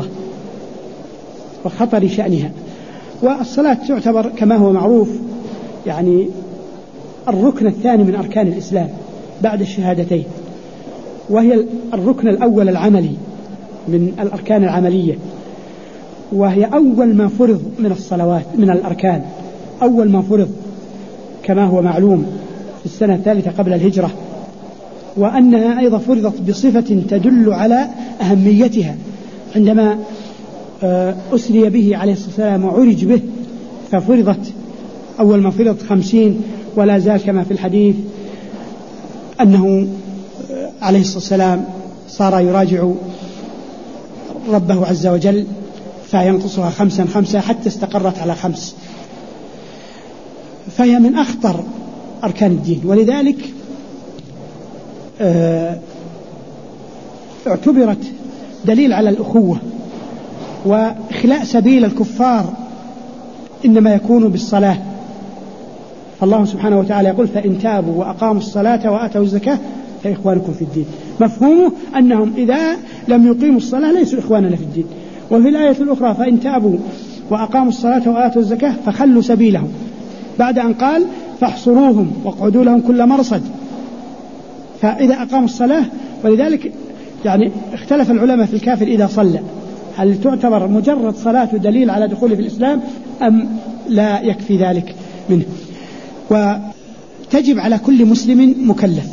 وخطر شأنها. والصلاة تعتبر كما هو معروف يعني الركن الثاني من أركان الإسلام بعد الشهادتين، وهي الركن الأول العملي من الأركان العملية، وهي أول ما فرض من الصلوات من الأركان، أول ما فرض كما هو معلوم في السنة الثالثة قبل الهجرة، وأنها أيضا فرضت بصفة تدل على أهميتها عندما أسري به عليه الصلاة والسلام وعرج به، ففرضت أول ما فرضت خمسين، ولا زال كما في الحديث أنه عليه الصلاة والسلام صار يراجع ربه عز وجل فينقصها خمسا خمسا حتى استقرت على خمس، فهي من أخطر أركان الدين. ولذلك اعتبرت دليل على الأخوة، وإخلاء سبيل الكفار إنما يكون بالصلاة. فالله سبحانه وتعالى يقول: فإن تابوا وأقاموا الصلاة وآتوا الزكاة فإخوانكم في الدين. مفهومه أنهم إذا لم يقيموا الصلاة ليسوا إخواننا في الدين. وفي الآية الأخرى: فإن تابوا وأقاموا الصلاة وآتوا الزكاة فخلوا سبيلهم، بعد أن قال: فاحصروهم واقعدوا لهم كل مرصد. فإذا أقاموا الصلاة، ولذلك يعني اختلف العلماء في الكافر إذا صلى هل تعتبر مجرد صلاة دليل على دخوله في الإسلام أم لا يكفي ذلك منه. وتجب على كل مسلم مكلف،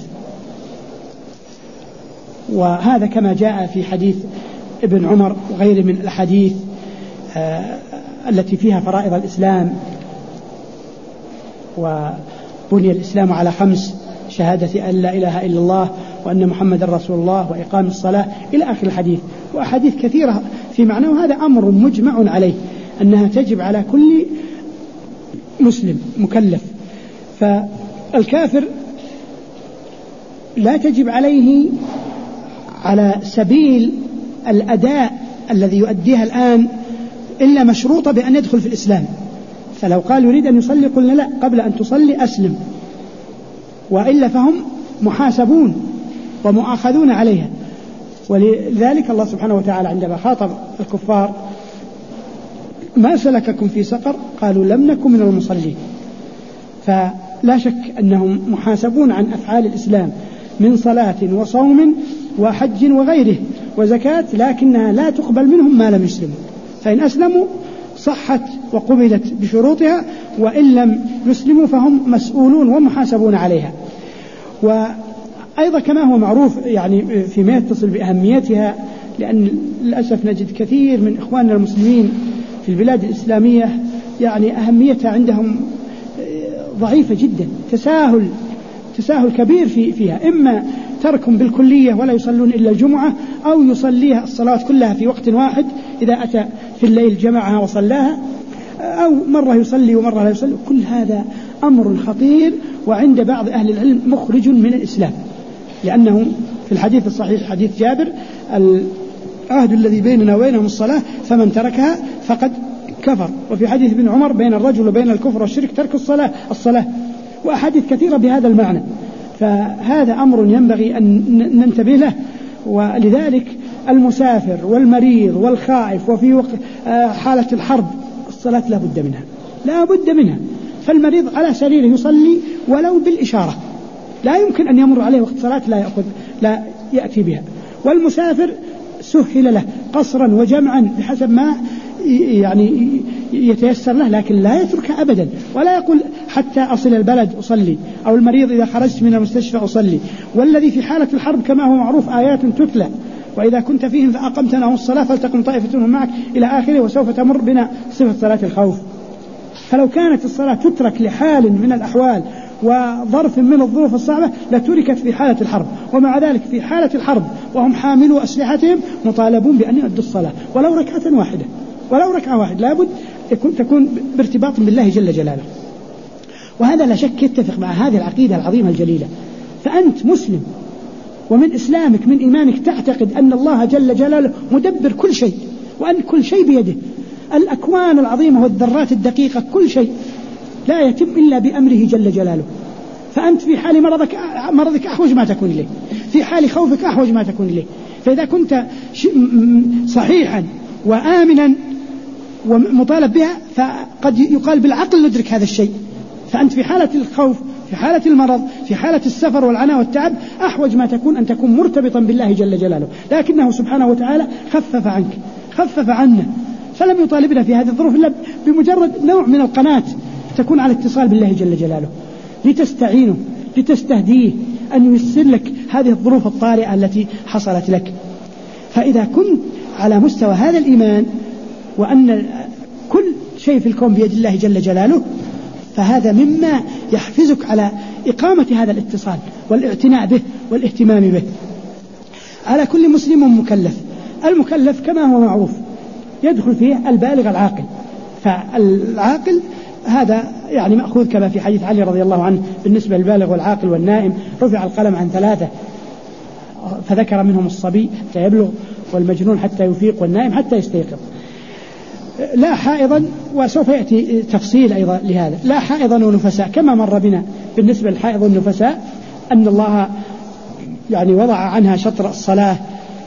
وهذا كما جاء في حديث ابن عمر وغيره من الأحاديث آه التي فيها فرائض الإسلام. وبني الإسلام على خمس: شهادة أن لا إله إلا الله وأن محمد رسول الله وإقام الصلاة إلى آخر الحديث، وأحاديث كثيرة في معنى. وهذا أمر مجمع عليه أنها تجب على كل مسلم مكلف. فالكافر لا تجب عليه على سبيل الأداء الذي يؤديها الآن إلا مشروطة بأن يدخل في الإسلام. فلو قال يريد أن يصلي قلنا لا، قبل أن تصلي أسلم، وإلا فهم محاسبون ومؤاخذون عليها. ولذلك الله سبحانه وتعالى عندما خاطب الكفار: ما سلككم في سقر؟ قالوا لم نكن من المصلين. فلا شك أنهم محاسبون عن أفعال الإسلام من صلاة وصوم وحج وغيره وزكاة، لكنها لا تقبل منهم ما لم يسلموا. فإن أسلموا صحت وقبلت بشروطها، وإن لم يسلموا فهم مسؤولون ومحاسبون عليها. وأيضا كما هو معروف يعني فيما يتصل بأهميتها، لأن للأسف نجد كثير من إخواننا المسلمين في البلاد الإسلامية يعني أهميتها عندهم ضعيفة جدا، تساهل تساهل كبير في فيها، إما تركهم بالكلية ولا يصلون إلا الجمعة، أو يصليها الصلاة كلها في وقت واحد إذا أتى في الليل جمعها وصلاها، أو مرة يصلي ومرة لا يصلي. كل هذا أمر خطير، وعند بعض أهل العلم مخرج من الإسلام، لأنه في الحديث الصحيح حديث جابر: العهد الذي بيننا وبينهم الصلاة فمن تركها فقد كفر. وفي حديث ابن عمر: بين الرجل وبين الكفر والشرك ترك الصلاة الصلاة وأحاديث كثيرة بهذا المعنى. فهذا أمر ينبغي أن ننتبه له. ولذلك المسافر والمريض والخائف وفي وقت حالة الحرب الصلاة لا بد منها، لا بد منها. فالمريض على سريره يصلي ولو بالإشارة، لا يمكن أن يمر عليه وقت صلاة لا يأخذ لا يأتي بها. والمسافر سهل له قصرا وجمعا بحسب ما يعني يتيسر له، لكن لا يتركها أبدا، ولا يقول حتى أصل البلد أصلي، أو المريض إذا خرجت من المستشفى أصلي. والذي في حالة الحرب كما هو معروف آيات تتلى: وإذا كنت فيهم فأقمت لهم الصلاة فلتقم طائفة منهم معك إلى آخره، وسوف تمر بنا صفة صلاة الخوف. فلو كانت الصلاة تترك لحال من الأحوال وظرف من الظروف الصعبة لتركت في حالة الحرب، ومع ذلك في حالة الحرب وهم حاملوا أسلحتهم مطالبون بأن يؤدوا الصلاة ولو ركعة واحدة، ولو ركعة واحدة لابد تكون بارتباط بالله جل جلاله. وهذا لا شك يتفق مع هذه العقيدة العظيمة الجليلة. فأنت مسلم، ومن إسلامك من إيمانك تعتقد أن الله جل جلاله مدبر كل شيء، وأن كل شيء بيده، الأكوان العظيمة والذرات الدقيقة، كل شيء لا يتم إلا بأمره جل جلاله. فأنت في حال مرضك مرضك أحوج ما تكون إليه، في حال خوفك أحوج ما تكون إليه. فإذا كنت صحيحا وآمنا ومطالب بها فقد يقال بالعقل ندرك هذا الشيء. فأنت في حالة الخوف، في حالة المرض، في حالة السفر والعناء والتعب أحوج ما تكون أن تكون مرتبطا بالله جل جلاله، لكنه سبحانه وتعالى خفف عنك، خفف عنا، فلم يطالبنا في هذه الظروف إلا بمجرد نوع من القناة تكون على اتصال بالله جل جلاله، لتستعينه، لتستهديه، أن ييسر لك هذه الظروف الطارئة التي حصلت لك. فإذا كنت على مستوى هذا الإيمان وأن كل شيء في الكون بيد الله جل جلاله، فهذا مما يحفزك على إقامة هذا الاتصال والاعتناء به والاهتمام به. على كل مسلم مكلف. المكلف كما هو معروف يدخل فيه البالغ العاقل، فالعاقل هذا يعني مأخوذ كما في حديث علي رضي الله عنه بالنسبة للبالغ والعاقل والنائم: رفع القلم عن ثلاثة فذكر منهم الصبي حتى يبلغ، والمجنون حتى يفيق، والنائم حتى يستيقظ. لا حائضا، وسوف يأتي تفصيل أيضا لهذا، لا حائضا ونفساء، كما مر بنا بالنسبة للحائض والنفساء أن الله يعني وضع عنها شطر الصلاة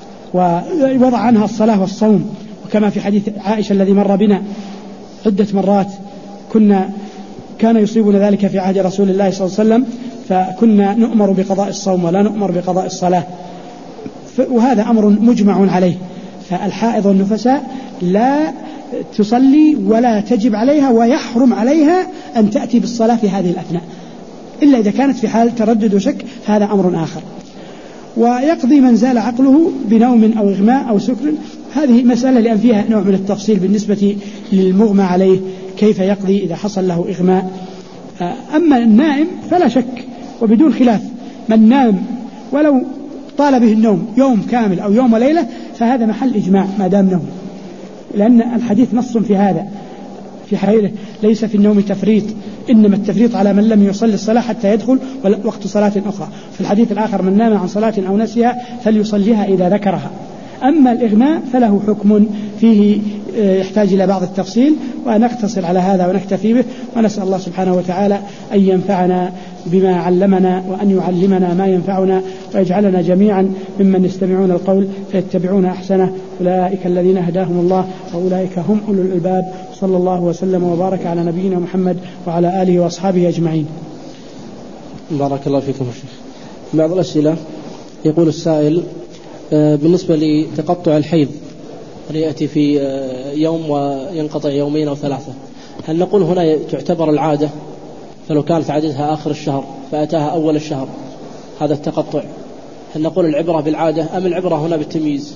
ووضع عنها الصلاة والصوم، وكما في حديث عائشة الذي مر بنا عدة مرات كنا كان يصيبنا ذلك في عهد رسول الله صلى الله عليه وسلم، فكنا نؤمر بقضاء الصوم ولا نؤمر بقضاء الصلاة، وهذا أمر مجمع عليه. فالحائض والنفساء لا تصلي ولا تجب عليها ويحرم عليها أن تأتي بالصلاة في هذه الأثناء، إلا إذا كانت في حال تردد وشك، هذا أمر آخر. ويقضي من زال عقله بنوم أو إغماء أو سكر، هذه مسألة لأن فيها نوع من التفصيل بالنسبة للمغمى عليه كيف يقضي إذا حصل له إغماء. أما النائم فلا شك وبدون خلاف، من نام ولو طال به النوم يوم كامل أو يوم وليلة فهذا محل إجماع ما دام نوم، لأن الحديث نص في هذا في حيله ليس في النوم تفريط، إنما التفريط على من لم يصلي الصلاة حتى يدخل وقت صلاة أخرى. في الحديث الآخر من نام عن صلاة أو نسيها فليصليها إذا ذكرها. أما الإغماء فله حكم فيه يحتاج إلى بعض التفصيل، ونقتصر على هذا ونكتفي به، ونسأل الله سبحانه وتعالى أن ينفعنا بما علمنا وأن يعلمنا ما ينفعنا، ويجعلنا جميعا ممن يستمعون القول فيتبعون أحسنه، أولئك الذين هداهم الله وأولئك هم أولو الألباب. صلى الله وسلم وبارك على نبينا محمد وعلى آله وأصحابه أجمعين. بارك الله فيكم الشيخ. بعض الأسئلة يقول السائل بالنسبة لتقطع الحيض اللي يأتي في يوم وينقطع يومين أو ثلاثة، هل نقول هنا تعتبر العادة؟ فلو كانت عادتها آخر الشهر فأتاها أول الشهر هذا التقطع، هل نقول العبرة بالعادة أم العبرة هنا بالتمييز؟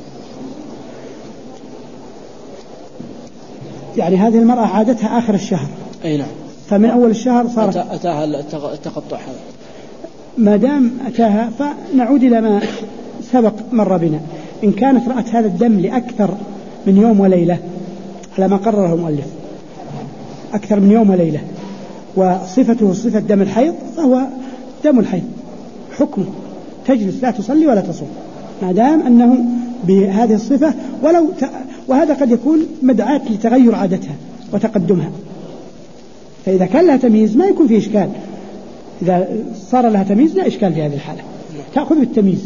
يعني هذه المرأة عادتها آخر الشهر، أي نعم، فمن أول الشهر صارت أتاها التقطع هذا، ما دام أتاها فنعود إلى ما سبق مر بنا. إن كانت رأت هذا الدم لأكثر من يوم وليلة على ما قرره المؤلف، أكثر من يوم وليلة وصفته صفة دم الحيض، فهو دم الحيض حكمه تجلس لا تصلي ولا تصوم ما دام أنه بهذه الصفة، ولو ت... وهذا قد يكون مدعاة لتغير عادتها وتقدمها، فإذا كان لها تمييز ما يكون فيه إشكال. إذا صار لها تمييز لا إشكال في هذه الحالة، تأخذ بالتمييز.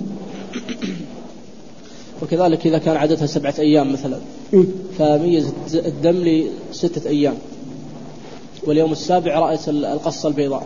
وكذلك إذا كان عددها سبعة أيام مثلا فميز الدم لستة أيام واليوم السابع رأت القصة البيضاء،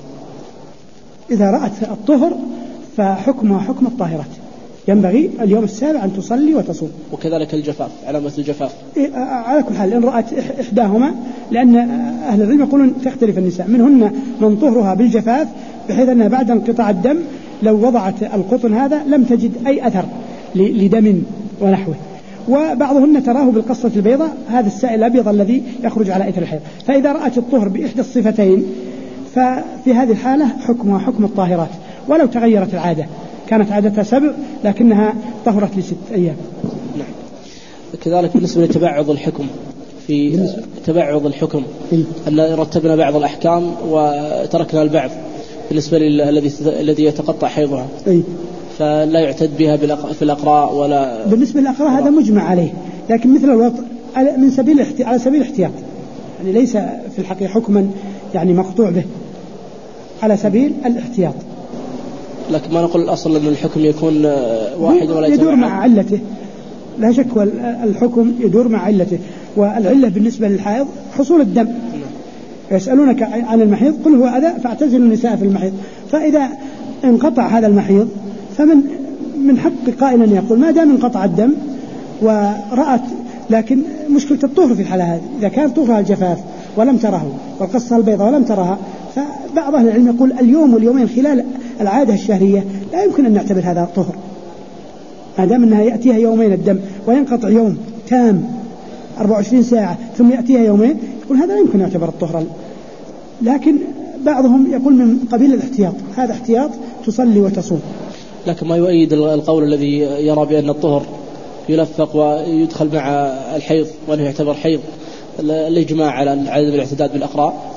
إذا رأت الطهر فحكمها حكم الطاهرات، ينبغي اليوم السابع أن تصلي وتصوم. وكذلك الجفاف، علامة الجفاف على كل حال إن رأت إحداهما، لأن أهل العلم يقولون تختلف النساء، منهن من طهرها بالجفاف بحيث أنها بعد انقطاع الدم لو وضعت القطن هذا لم تجد أي أثر لدم ونحوه، وبعضهن تراه بالقصة البيضاء، هذا السائل الأبيض الذي يخرج على إثر الحيض. فإذا رأت الطهر بإحدى الصفتين ففي هذه الحالة حكمها حكم الطاهرات، ولو تغيرت العادة، كانت عادتها سبع لكنها طهرت لست أيام. نعم. كذلك بالنسبة لتبعض الحكم في تبعض الحكم أن رتبنا بعض الأحكام وتركنا البعض بالنسبة للذي الذي يتقطع حيضها، أي. فلا يعتد بها في الأقراء ولا بالنسبة للأقراء هذا مجمع عليه، لكن مثل الوطء من سبيل على سبيل الاحتياط، يعني ليس في الحقيقة حكما يعني مقطوع به، على سبيل الاحتياط. لكن ما نقول الأصل أن الحكم يكون واحد ولا يدور مع علته، لا شك الحكم يدور مع علته، والعلة بالنسبة للحائض حصول الدم. يسألونك عن المحيض قل هو أذى فاعتزلوا النساء في المحيض، فإذا انقطع هذا المحيض فمن من حق قائل أن يقول ما دام انقطع الدم ورأت، لكن مشكلة الطهر في الحالة هذه إذا كان طهرها الجفاف ولم تره والقصة البيضاء ولم ترها، فبعض أهل العلم يقول اليوم واليومين خلال العادة الشهرية لا يمكن أن نعتبر هذا طهر ما دام أنها يأتيها يومين الدم وينقطع يوم تام أربعة وعشرين ساعة ثم يأتيها يومين، يقول هذا لا يمكن أن يعتبر الطهر. لكن بعضهم يقول من قبيل الاحتياط، هذا احتياط تصلي وتصوم. لكن ما يؤيد القول الذي يرى بأن الطهر يلفق ويدخل مع الحيض وأنه يعتبر حيض الإجماع على عدم الاعتداد بالأقراء،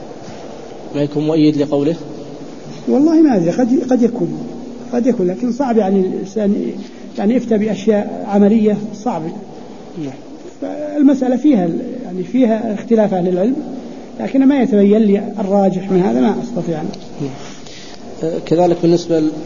ما يكون مؤيد لقوله؟ والله ما أدري، قد قد يكون قد يكون لكن صعب يعني الإنسان يعني يفتى بأشياء عملية صعب. المسألة فيها يعني فيها اختلاف أهل العلم، لكن ما يتبين لي الراجح من هذا ما أستطيع. كذلك بالنسبة ل...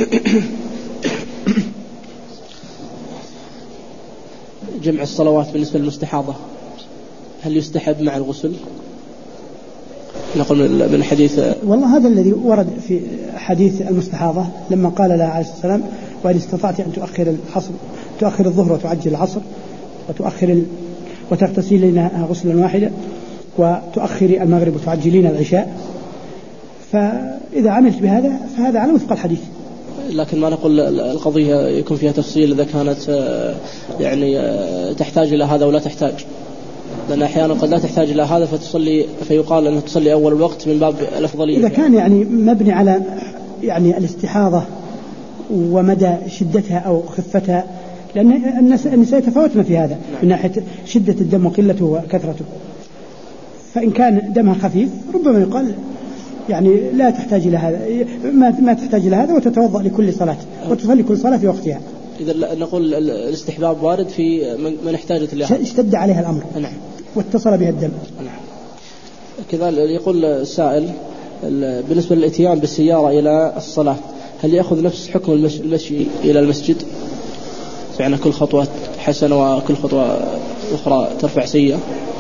جمع الصلوات بالنسبة للمستحاضة، هل يستحب مع الغسل؟ نقول من حديث والله هذا الذي ورد في حديث المستحاضة لما قال لها عليه الصلاة والسلام وإن استطعت أن تؤخر العصر تؤخر الظهر وتعجل العصر وتؤخر ال... وتغتسلين غسلا واحدا وتؤخري المغرب وتعجلين العشاء، فإذا عملت بهذا فهذا على وفق الحديث. لكن ما نقول القضية يكون فيها تفصيل إذا كانت يعني تحتاج إلى هذا ولا تحتاج، لأن أحيانا قد لا تحتاج إلى هذا فتصلي فيقال أنها تصلي أول الوقت من باب الأفضلية. إذا كان يعني مبني على يعني الاستحاضة ومدى شدتها أو خفتها، لأن النساء يتفاوتن في هذا من ناحية شدة الدم وقلته وكثرته، فإن كان دمها خفيف ربما يقال يعني لا تحتاج إلى هذا، ما ما تحتاج إلى هذا، وتتوضأ لكل صلاة وتصلي كل صلاة في وقتها. إذا نقول الاستحباب وارد في من احتاجت إليه، اشتد عليها الأمر نعم واتصل بها الدم. نعم. كذا يقول السائل بالنسبة للإتيان بالسيارة إلى الصلاة هل يأخذ نفس حكم المشي إلى المسجد؟ يعني كل خطوة حسنة وكل خطوة أخرى ترفع سيئة؟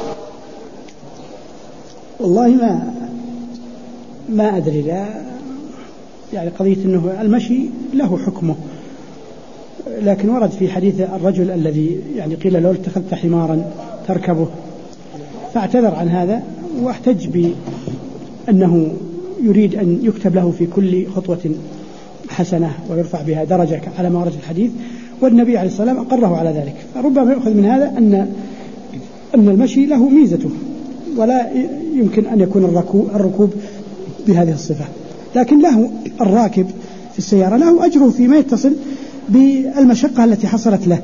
والله ما ما أدري، لا يعني قضية أنه المشي له حكمه، لكن ورد في حديث الرجل الذي يعني قيل له اتخذت حمارا تركبه فاعتذر عن هذا، واحتج بأنه يريد أن يكتب له في كل خطوة حسنة ويرفع بها درجة على ما ورد في الحديث، والنبي عليه الصلاة والسلام أقره على ذلك. فربما يأخذ من هذا أن أن المشي له ميزته، ولا يمكن أن يكون الركوب بهذه الصفة، لكن له الراكب في السيارة له أجره فيما يتصل بالمشقة التي حصلت له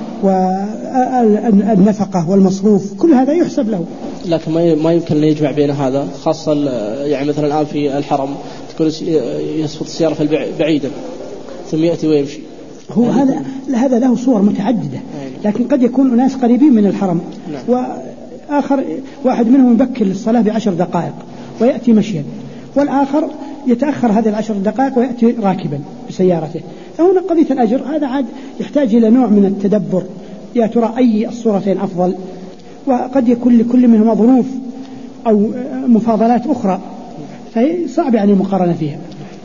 والنفقة والمصروف، كل هذا يحسب له. لكن ما يمكن أن يجمع بين هذا، خاصة يعني مثلا الآن في الحرم تكون يسفط السيارة في بعيدا ثم يأتي ويمشي. هو هذا هذا له صور متعددة، لكن قد يكون أناس قريبين من الحرم، نعم. وآخر واحد منهم يبكر للصلاة بعشر دقائق ويأتي مشيا، والآخر يتأخر هذه العشر دقائق ويأتي راكبا بسيارته، فهنا قضية الأجر هذا عاد يحتاج إلى نوع من التدبر، يا ترى أي الصورتين أفضل، وقد يكون لكل منهما ظروف أو مفاضلات أخرى، فهي صعب يعني المقارنة فيها.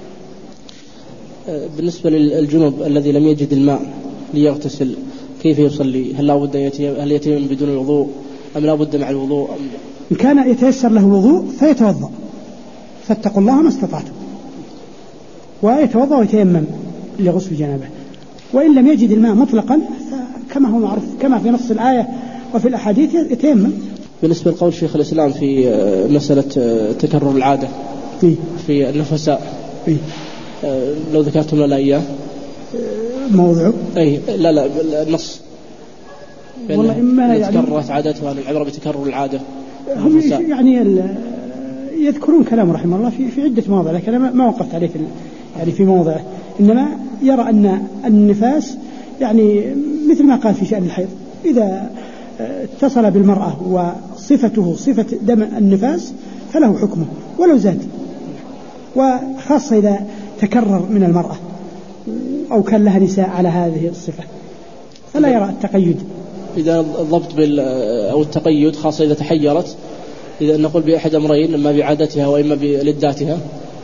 بالنسبة للجنوب الذي لم يجد الماء ليغتسل كيف يصلي؟ هل لا بد هل يتيمم بدون الوضوء أم لا بد مع الوضوء؟ إن كان يتيسر له الوضوء فيتوضأ، فاتقوا الله ما استطعتم، ويتوضأ ويتيمم لغسل الجنابة. وإن لم يجد الماء مطلقا فكما هو معروف كما في نص الآية وفي الأحاديث يتيمم. بالنسبة لقول شيخ الإسلام في مسألة تكرر العادة في, في النفساء في. لو ذكرتم لنا إياه موضوع أي لا لا النص والله إما يعني تكررت عادتها العبرة بتكرر العادة. هم يعني يذكرون كلام رحمه الله في في عدة مواضع، لكن أنا ما وقفت عليه في يعني في موضع، إنما يرى أن النفاس يعني مثل ما قال في شأن الحيض، إذا اتصل بالمرأة وصفته صفة دم النفاس فله حكمه ولو زاد، وخاصة إذا تكرر من المرأة أو كان لها نساء على هذه الصفة فلا يرى التقيد. إذا الضبط بال أو التقيد خاصة إذا تحيرت، إذا نقول بأحد أمرين إما بعادتها وإما بلذاتها.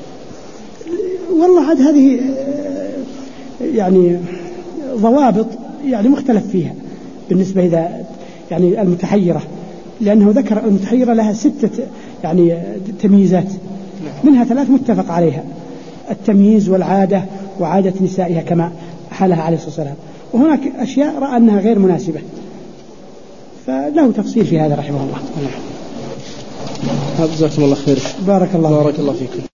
والله عاد هذه يعني ضوابط يعني مختلف فيها بالنسبة إذا يعني المتحيرة، لأنه ذكر المتحيرة لها ستة يعني تمييزات، منها ثلاث متفق عليها، التمييز والعادة وعادة نسائها كما حالها عليه الصلاة والسلام، وهناك أشياء رأى أنها غير مناسبة، فله تفصيل في هذا رحمه الله. جزاكم الله خير. بارك الله بارك الله فيكم.